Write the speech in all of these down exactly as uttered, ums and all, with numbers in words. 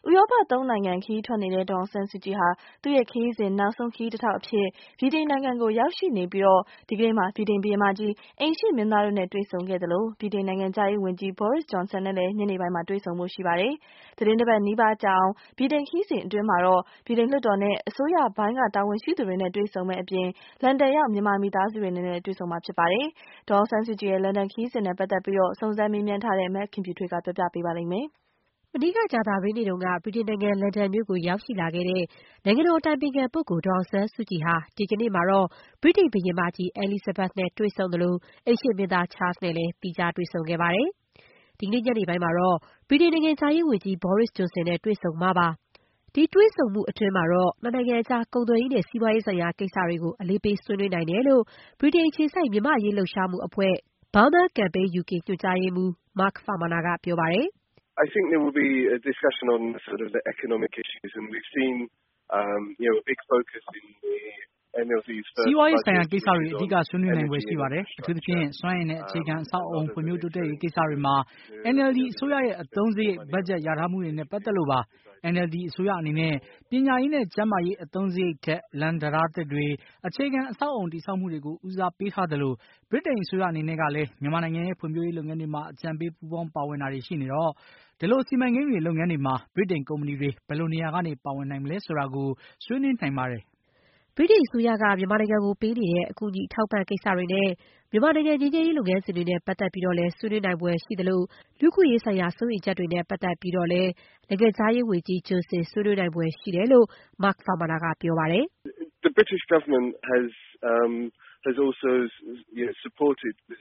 ဥရောပသုံးနိုင်ငံခရီးထွက်နေတဲ့ဒေါ်အောင်ဆန်းစုကြည်ဟာသူ့ရဲ့ခရီးစဉ်နောက်ဆုံးခရီးတစ်ထောက်အဖြစ်ဗြိတိန်နိုင်ငံကိုရောက်ရှိနေပြီးတော့ဒီကနေ့မှာဗြိတိန်ဘုရင်မကြီးအိမ်ရှေ့မင်းသားတို့နဲ့တွေ့ဆုံခဲ့သလိုဗြိတိန်နိုင်ငံခြားရေးဝန်ကြီး Boris Johnson နဲ့လည်းညနေပိုင်းမှာတွေ့ဆုံဖို့ရှိပါတယ်။သတင်းတစ်ပတ်နီးပါးကြာအောင်ဗြိတိန်ခရီးစဉ်အတွင်းမှာတော့ဗြိတိန်လွှတ်တော်နဲ့အစိုးရပိုင်းကတာဝန်ရှိသူတွေနဲ့တွေ့ဆုံမယ့်အပြင်လန်ဒန်ရောက်မြန်မာမိသားစုတွေနဲ့လည်းတွေ့ဆုံမှာဖြစ်ပါတယ်။ဒေါ်အောင်ဆန်းစုကြည်ရဲ့လန်ဒန်ခရီးစဉ်နဲ့ပတ်သက်ပြီးတော့စုံစမ်းမေးမြန်းထားတဲ့မခင်ဖြူထွေးကပြောပြပေးပါလိမ့်မယ်။မနေ့ကကြာသပတေးနေ့တုန်းကဗြိတိန်နိုင်ငံလန်ဒန်မြို့ကိုရောက်ရှိလာခဲ့တဲ့နိုင်ငံတော်အတိုင်ပင်ခံပုဂ္ဂိုလ်ဒေါ်အောင်ဆန်းစုကြည်ဟာဒီကနေ့မှာတော့ဗြိတိန်ဘုရင်မကြီး Elizabeth နဲ့တွေ့ဆုံသလိုအိမ်ရှေ့မင်းသား Charles နဲ့လည်းသီးခြားတွေ့ဆုံခဲ့ပါတယ်။ဒီကနေ့ညနေပိုင်းမှာတော့ဗြိတိန်နိုင်ငံခြားရေးဝန်ကြီး Boris Johnson နဲ့တွေ့ဆုံမှာပါ။ဒီတွေ့ဆုံမှုအတွင်းမှာတော့နှစ်နိုင်ငံအကြားကုန်သွယ်ရေးနဲ့စီးပွားရေးဆိုင်ရာကိစ္စတွေကိုအလေးပေးဆွေးနွေးနိုင်တယ်လို့ဗြိတိန်အခြေစိုက်မြန်မာ့အရေးလှုပ်ရှားမှုအဖွဲ့ Burma Campaign ယူ ကေ ညွှန်ကြားရေးမှူး Mark Farmaner ကပြောပါတယ်။ I think there will be a discussion on sort of the economic issues and we've seen um you know a big focus in the N L D's first စီးပွားရေးဆိုင်ရာကိစ္စတွေအဓိကဆွေးနွေးနိုင်ပွဲရှိပါတယ်။အထူးသဖြင့်စွမ်းအင်နဲ့အခြေခံအဆောက်အအုံဖွံ့ဖြိုးတိုးတက်ရေးကိစ္စတွေမှာ N L D အစိုးရရဲ့အသုံးစရိတ်ဘတ်ဂျက်လျာထားမှုတွေနဲ့ပတ်သက်လို့ပါ။ N L D အစိုးရအနေနဲ့ပညာရေးနဲ့ကျန်းမာရေးအသုံးစရိတ်ထက်လမ်းတံတားသစ်တွေအခြေခံအဆောက်အအုံတည်ဆောက်မှုတွေကိုဦးစားပေးထားသလိုဗြိတိန်အစိုးရအနေနဲ့ကလည်းမြန်မာနိုင်ငံရဲ့ဖွံ့ဖြိုးရေးလုပ်ငန်းတွေမှာအကြံပေးပူးပေါင်းပါဝင်တာတွေရှိနေတော့ဒီလိုစီမံကိန်းတွေလုပ်ငန်းတွေမှာဗြိတိန်ကုမ္ပဏီတွေဘယ်လိုနေရာကနေပါဝင်နိုင်မလဲဆိုတာကိုဆွေးနွေးနိုင်ပါတယ်။ဗြိတိန်အစိုးရကမြန်မာနိုင်ငံကိုပေးနေတဲ့အကူအညီအထောက်ပံ့ကိစ္စတွေနဲ့မြန်မာနိုင်ငံငြိမ်းချမ်းရေးလုပ်ငန်းစဉ်တွေနဲ့ပတ်သက်ပြီးတော့လည်းဆွေးနွေးနိုင်ပွဲရှိသလိုလူ့အခွင့်အရေးဆိုင်ရာစိုးရိမ်ချက်တွေနဲ့ပတ်သက်ပြီးတော့လည်းနိုင်ငံခြားရေးဝန်ကြီး Johnson ဆွေးနွေးနိုင်ပွဲရှိတယ်လို့ Mark Farmaner ကပြောပါတယ်။ The British government has um has also you know supported the,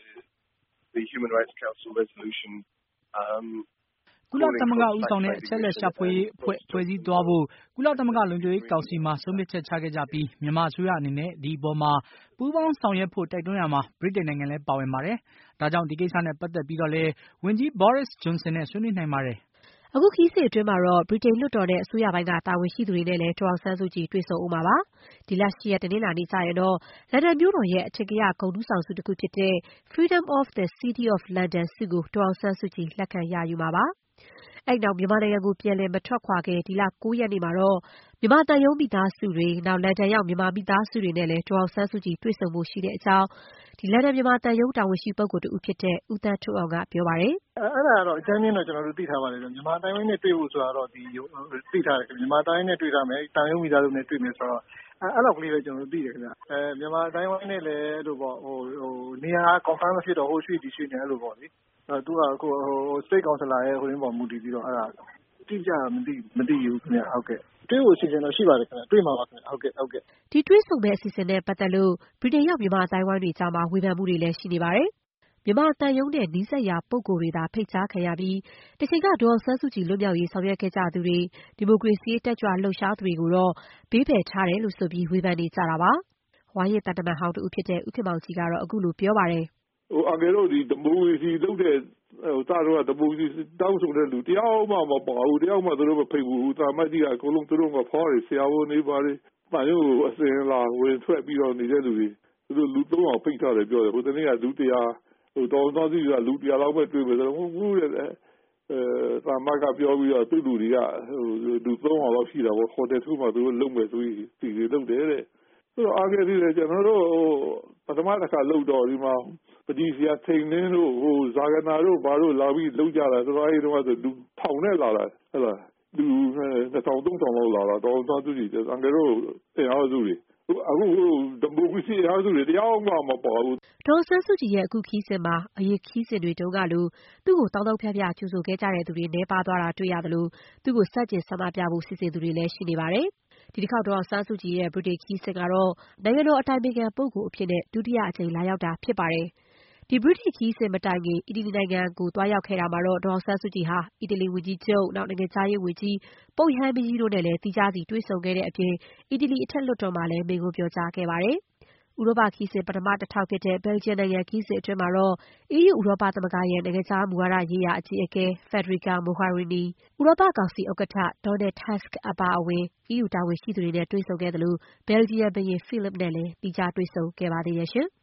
the Human Rights Council resolution um ကုလသမဂ္ဂဦးဆောင်တဲ့အချက်အလက်ရှာဖွေရေးအဖွဲ့ဖွဲ့စည်းသွားဖို့ကုလသမဂ္ဂလုံခြုံရေးကောင်စီမှာဆုံးဖြတ်ချက်ချခဲ့ကြပြီးမြန်မာအစိုးရအနေနဲ့ဒီအပေါ်မှာပူးပေါင်းဆောင်ရွက်ဖို့တိုက်တွန်းရမှာဗြိတိန်နိုင်ငံလည်းပါဝင်ပါတယ်။ဒါကြောင့်ဒီကိစ္စနဲ့ပတ်သက်ပြီးတော့လည်းဝန်ကြီး Boris Johnson နဲ့ဆွေးနွေးနိုင်ပါတယ်။အခုခရီးစဉ်အတွင်းမှာတော့ဗြိတိန်လွှတ်တော်နဲ့အစိုးရပိုင်းကတာဝန်ရှိသူတွေနဲ့လည်းဒေါ်အောင်ဆန်းစုကြည်တွေ့ဆုံဦးမှာပါ။ဒီလ ၈ ရက်တနင်္လာနေ့ကျရင်တော့လန်ဒန်မြို့တော်ရဲ့အထင်ကရဂုဏ်ထူးဆောင်ဆုတခုဖြစ်တဲ့ Freedom of the City of London ဆုကိုဒေါ်အောင်ဆန်းစုကြည်လက်ခံရယူမှာပါ။အဲ့နောက်မြန်မာနိုင်ငံကိုပြန်လည်မထွက်ခွာခင်ဒီလ ၉ ရက်နေ့မှာတော့မြန်မာသံရုံးမိသားစုတွေနောက်လန်ဒန်ရောက်မြန်မာမိသားစုတွေနဲ့လည်းဒေါ်အောင်ဆန်းစုကြည်တွေ့ဆုံဖို့ရှိတဲ့အကြောင်းဒီလန်ဒန်မြန်မာသံရုံးတာဝန်ရှိပုဂ္ဂိုလ်တဦးဖြစ်တဲ့ဦးသန်းထွဋ်အောင်ကပြောပါတယ်။အဲ့ဒါကတော့အကြမ်းဖျင်းတော့ကျွန်တော်တို့သိထားပါတယ်မြန်မာတိုင်းဝိုင်းနဲ့တွေ့ဖို့ဆိုတာတော့ဒီသိထားတယ်မြန်မာတိုင်းနဲ့တွေ့ရမယ်တန်ရုံးမိသားစုနဲ့တွေ့မယ်ဆိုတော့အဲ့လောက်ကလေးပဲကျွန်တော်တို့သိတယ်ခင်ဗျအဲမြန်မာတိုင်းဝိုင်းနဲ့လည်းအဲ့လိုပေါ့ဟိုဟိုနေရာ confirm မဖြစ်တော့ဟိုရွှေ့ဒီရွှေ့နေအဲ့လိုပေါ့လေအဲသူကဟို state councilor ရဲ့ဟိုရင်းပေါ်မူတည်ပြီးတော့အဲ့ဒါတိကျမသိမသိဘူးခင်ဗျဟုတ်ကဲ့တွေ့ဖို့အစီအစဉ်တော့ရှိပါတယ်ခင်ဗျတွေ့မှာပါခင်ဗျဟုတ်ကဲ့ဟုတ်ကဲ့ဒီတွေ့ဆုံမဲ့အစီအစဉ်နဲ့ပတ်သက်လို့ဗြိတိန်ရောက်မြန်မာအတိုင်းဝိုင်းတွေကြားမှာဝေဖန်မှုတွေလည်းရှိနေပါတယ်မြန်မာတန်ယုံနဲ့နီးစပ်ရာပုဂ္ဂိုလ်တွေသာဖိတ်ကြားခံရပြီးတချိန်ကဒေါ်အောင်ဆန်းစုကြည်လွတ်မြောက်ရေးဆောင်ရွက်ခဲ့ကြသူတွေဒီမိုကရေစီတက်ကြွလှုပ်ရှားသူတွေကိုတော့ဘေးဖယ်ထားတယ်လို့ဆိုပြီးဝေဖန်နေကြတာပါ။ဝါရင့်တန်တမန်ဟောင်းတူဖြစ်တဲ့ဦးခင်မောင်ကြီးကတော့အခုလိုပြောပါတယ်ဟိုအငယ်တို့ဒီဒီမိုကရေစီလုပ်တဲ့ဟိုတာတော့ဒီမိုကရေစီတောင်းဆိုတဲ့လူတယောက်မှမပါဘူးတယောက်မှသူတို့မဖိတ်ဘူးတာမတ်ကြီးကအကုန်လုံးသူတို့ကဖော်ရဆရာဝန်နေပါလေ။ဘာလို့အစင်လာဝင်ထွက်ပြီးတော့နေတဲ့လူတွေသူတို့လူသုံးအောင်ဖိတ်ထားတယ်ပြောတယ်ဟိုတနေ့ကလူတရားဟိုတောင်းတောင်းစီကလူတရားလောက်ပဲတွေ့မယ်ဆိုတော့ဟုတ်ဘူးတဲ့အဲတာမတ်ကပြောပြီးတော့သူ့လူတွေကဟိုလူသုံးအောင်လောက်ရှိတာပေါ့ဟိုတယ်သူ့မှာသူတို့လုံမဲ့ဆိုပြီးစီစီလုပ်တယ်တဲ့ဆိုတော့အားကလေးတွေကျွန်တော်တို့ပထမတစ်ခါလုံတော့ဒီမှာပတိစီယာထိန်င်းတို့ဟိုဇာဂနာတို့ဘာတို့လာပြီးလုံကြတာဆိုတော့အဲဒီတော့ဆိုလူထောင်နဲ့လာတာဟုတ်လားလူနှစ်ထောင်သုံးထောင်လောက်လာတာတော့သာသူကြီးအငယ်တို့တရားစုတွေအခုဒီမိုကရေစီအားစုတွေတရားမှမပါဘူးဒေါ်ဆန်းစုကြည်ရဲ့အခုခီးစဉ်မှာအရေးခီးစဉ်တွေတုန်းကလိုသူ့ကိုတောင်းတောင်းဖျားဖျားကြိုဆိုခဲ့ကြတဲ့သူတွေနှဲပါသွားတာတွေ့ရသလိုသူ့ကိုစัจကျင်ဆန္ဒပြဖို့စီစဉ်သူတွေလည်းရှိနေပါတယ်ဒီတစ်ခေါက်ဒေါ်ဆန်းစုကြည်ရဲ့ဗြိတိန်ခီးစဉ်ကတော့နိုင်ငံတော်အတိုင်ပင်ခံပုဂ္ဂိုလ်အဖြစ်နဲ့ဒုတိယအကြိမ်လာရောက်တာဖြစ်ပါတယ်ဒီဗြိတိန်ခီးစဉ်မတိုင်ခင်အီတလီနိုင်ငံကိုတွားရောက်ခဲ့တာမှာတော့ဒေါ်ဆန်းစုကြည်ဟာအီတလီဝန်ကြီးချုပ်နောက်နိုင်ငံခြားရေးဝန်ကြီးပုပ်ရဟန်းမင်းကြီးတို့နဲ့လည်းတီးခြားစီတွေ့ဆုံခဲ့တဲ့အပြင်အီတလီအထက်လွှတ်တော်မှာလည်းမိန့်ခွန်းပြောကြားခဲ့ပါတယ်ဥရောပခီးစဉ်ပထမတစ်ထောက်ဖြစ်တဲ့ဘယ်လ်ဂျီယံနိုင်ငံခီးစဉ်အတွင်းမှာတော့ အီးယူ ဥရောပသမဂ္ဂရဲ့နိုင်ငံခြားမူဝါဒရေးရာအကြီးအကဲ Federica Mogherini ဥရောပကောင်စီဥက္ကဋ္ဌ Donald Tusk အပါအဝင် အီးယူတာဝန်ရှိသူတွေနဲ့တွေ့ဆုံခဲ့သလိုဘယ်လ်ဂျီယံဘုရင် Philip နဲ့လည်းသီးခြားတွေ့ဆုံခဲ့ပါသေးတယ်ရှင်။